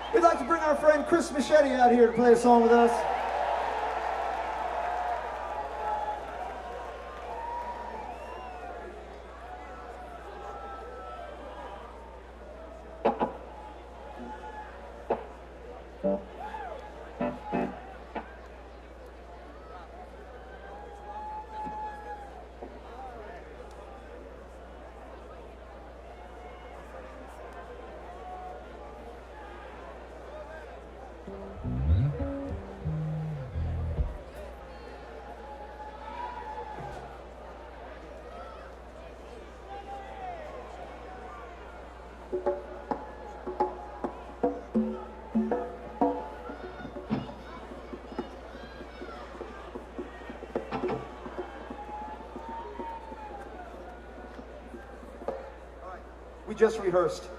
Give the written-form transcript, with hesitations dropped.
We'd like to bring our friend Chris Machete out here to play a song with us. We just rehearsed.